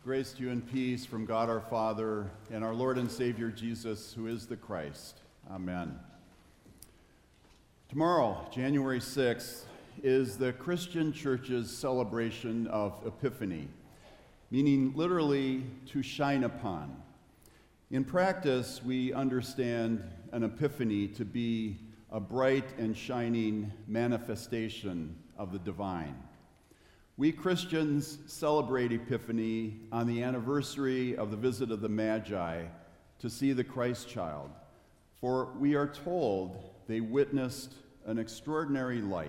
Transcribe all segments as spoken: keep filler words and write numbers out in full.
Grace to you and peace from God our Father and our Lord and Savior Jesus, who is the Christ. Amen. Tomorrow, January sixth, is the Christian Church's celebration of Epiphany, meaning literally to shine upon. In practice, we understand an epiphany to be a bright and shining manifestation of the divine. We Christians celebrate Epiphany on the anniversary of the visit of the Magi to see the Christ child, for we are told they witnessed an extraordinary light.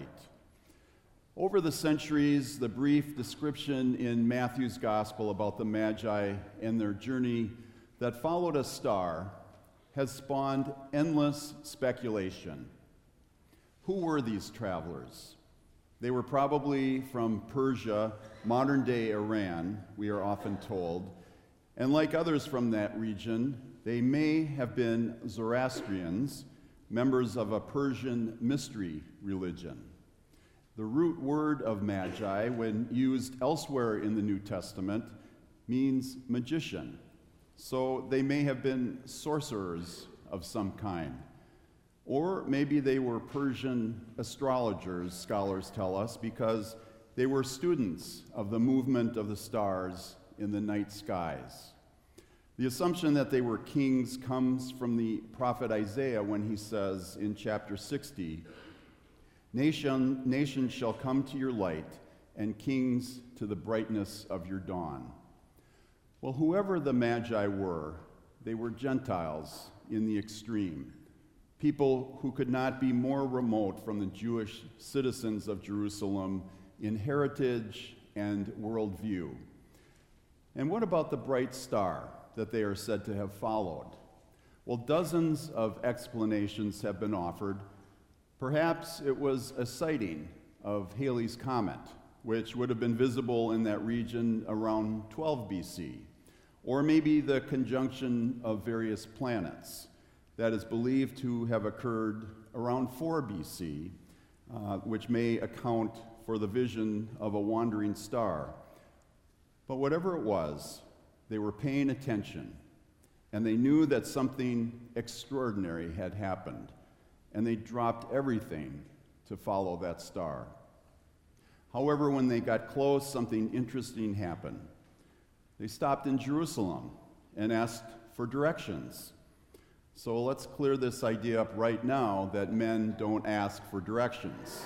Over the centuries, the brief description in Matthew's Gospel about the Magi and their journey that followed a star has spawned endless speculation. Who were these travelers? They were probably from Persia, modern-day Iran, we are often told, and like others from that region, they may have been Zoroastrians, members of a Persian mystery religion. The root word of magi, when used elsewhere in the New Testament, means magician, so they may have been sorcerers of some kind. Or maybe they were Persian astrologers, scholars tell us, because they were students of the movement of the stars in the night skies. The assumption that they were kings comes from the prophet Isaiah when he says in chapter sixty, Nation, nations shall come to your light, and kings to the brightness of your dawn. Well, whoever the Magi were, they were Gentiles in the extreme. People who could not be more remote from the Jewish citizens of Jerusalem in heritage and worldview. And what about the bright star that they are said to have followed? Well, dozens of explanations have been offered. Perhaps it was a sighting of Halley's Comet, which would have been visible in that region around twelve B C, or maybe the conjunction of various planets that is believed to have occurred around four B C, uh, which may account for the vision of a wandering star. But whatever it was, they were paying attention, and they knew that something extraordinary had happened, and they dropped everything to follow that star. However, when they got close, something interesting happened. They stopped in Jerusalem and asked for directions. So let's clear this idea up right now that men don't ask for directions.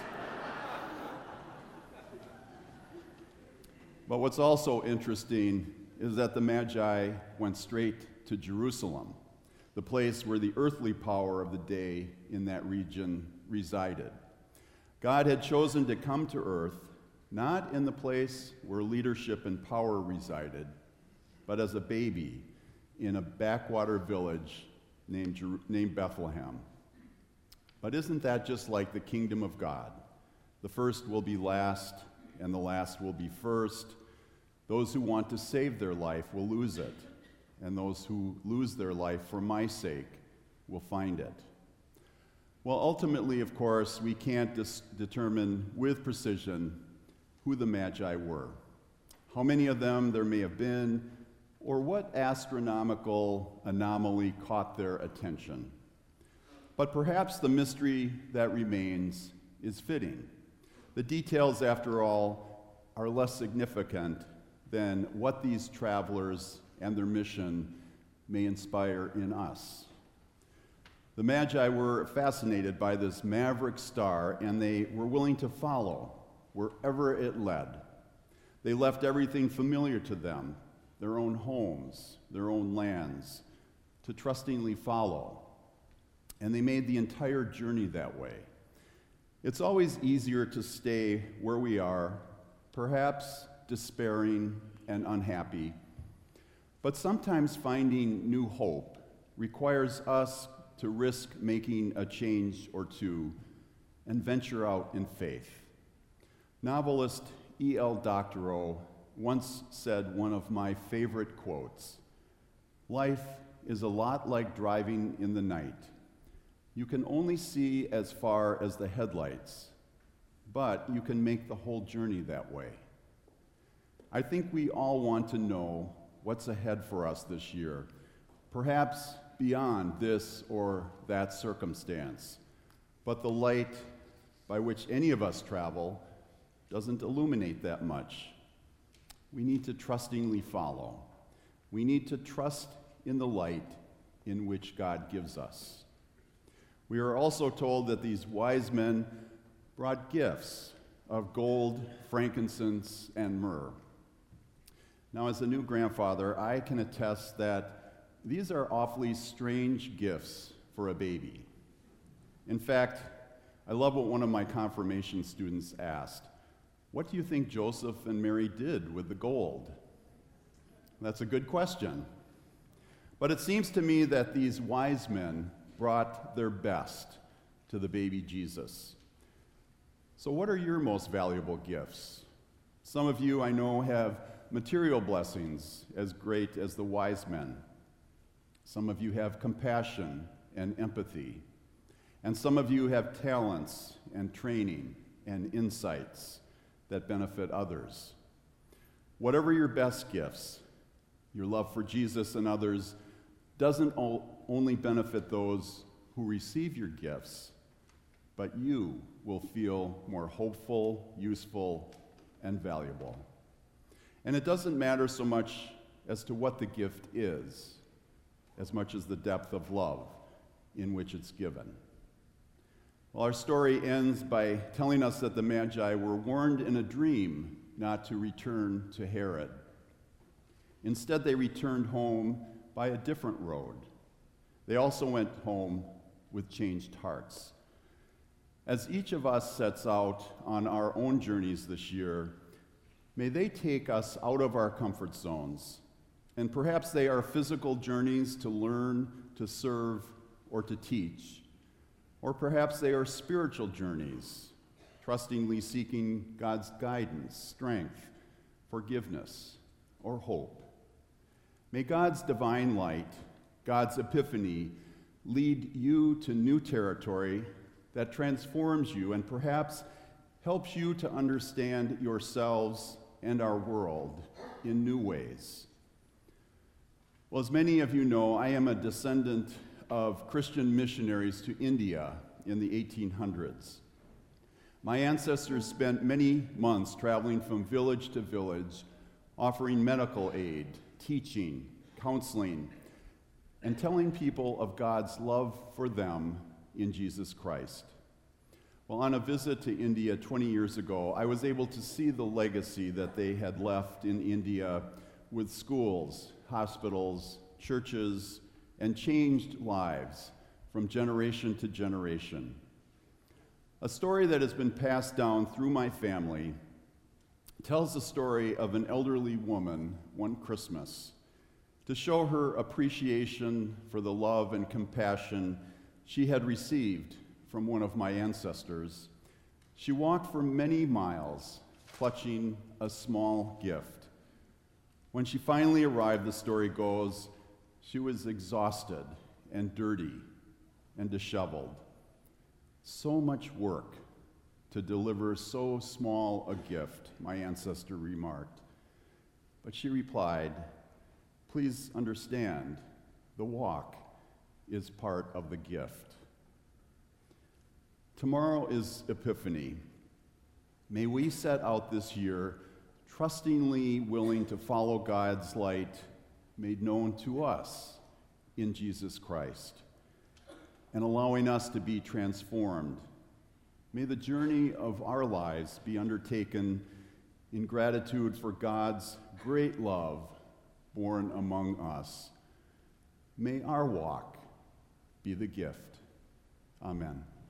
But what's also interesting is that the Magi went straight to Jerusalem, the place where the earthly power of the day in that region resided. God had chosen to come to earth, not in the place where leadership and power resided, but as a baby in a backwater village Named, Jer- named Bethlehem. But isn't that just like the kingdom of God? The first will be last, and the last will be first. Those who want to save their life will lose it, and those who lose their life for my sake will find it. Well, ultimately, of course, we can't dis- determine with precision who the Magi were, how many of them there may have been, or what astronomical anomaly caught their attention. But perhaps the mystery that remains is fitting. The details, after all, are less significant than what these travelers and their mission may inspire in us. The Magi were fascinated by this maverick star, and they were willing to follow wherever it led. They left everything familiar to them, their own homes, their own lands, to trustingly follow. And they made the entire journey that way. It's always easier to stay where we are, perhaps despairing and unhappy. But sometimes finding new hope requires us to risk making a change or two and venture out in faith. Novelist E L Doctorow once said one of my favorite quotes, "Life is a lot like driving in the night. You can only see as far as the headlights, but you can make the whole journey that way." I think we all want to know what's ahead for us this year, perhaps beyond this or that circumstance. But the light by which any of us travel doesn't illuminate that much. We need to trustingly follow. We need to trust in the light in which God gives us. We are also told that these wise men brought gifts of gold, frankincense, and myrrh. Now, as a new grandfather, I can attest that these are awfully strange gifts for a baby. In fact, I love what one of my confirmation students asked. What do you think Joseph and Mary did with the gold? That's a good question. But it seems to me that these wise men brought their best to the baby Jesus. So what are your most valuable gifts? Some of you, I know, have material blessings as great as the wise men. Some of you have compassion and empathy. And some of you have talents and training and insights that benefit others. Whatever your best gifts, your love for Jesus and others doesn't only benefit those who receive your gifts, but you will feel more hopeful, useful, and valuable. And it doesn't matter so much as to what the gift is, as much as the depth of love in which it's given. Well, our story ends by telling us that the Magi were warned in a dream not to return to Herod. Instead, they returned home by a different road. They also went home with changed hearts. As each of us sets out on our own journeys this year, may they take us out of our comfort zones. And perhaps they are physical journeys to learn, to serve, or to teach. Or perhaps they are spiritual journeys, trustingly seeking God's guidance, strength, forgiveness, or hope. May God's divine light, God's epiphany, lead you to new territory that transforms you and perhaps helps you to understand yourselves and our world in new ways. Well, as many of you know, I am a descendant of Christian missionaries to India in the eighteen hundreds. My ancestors spent many months traveling from village to village, offering medical aid, teaching, counseling, and telling people of God's love for them in Jesus Christ. Well, on a visit to India twenty years ago, I was able to see the legacy that they had left in India with schools, hospitals, churches, and changed lives from generation to generation. A story that has been passed down through my family tells the story of an elderly woman one Christmas. To show her appreciation for the love and compassion she had received from one of my ancestors, she walked for many miles, clutching a small gift. When she finally arrived, the story goes, she was exhausted and dirty and disheveled. So much work to deliver so small a gift, my ancestor remarked. But she replied, please understand, the walk is part of the gift. Tomorrow is Epiphany. May we set out this year trustingly willing to follow God's light made known to us in Jesus Christ, and allowing us to be transformed. May the journey of our lives be undertaken in gratitude for God's great love born among us. May our walk be the gift. Amen.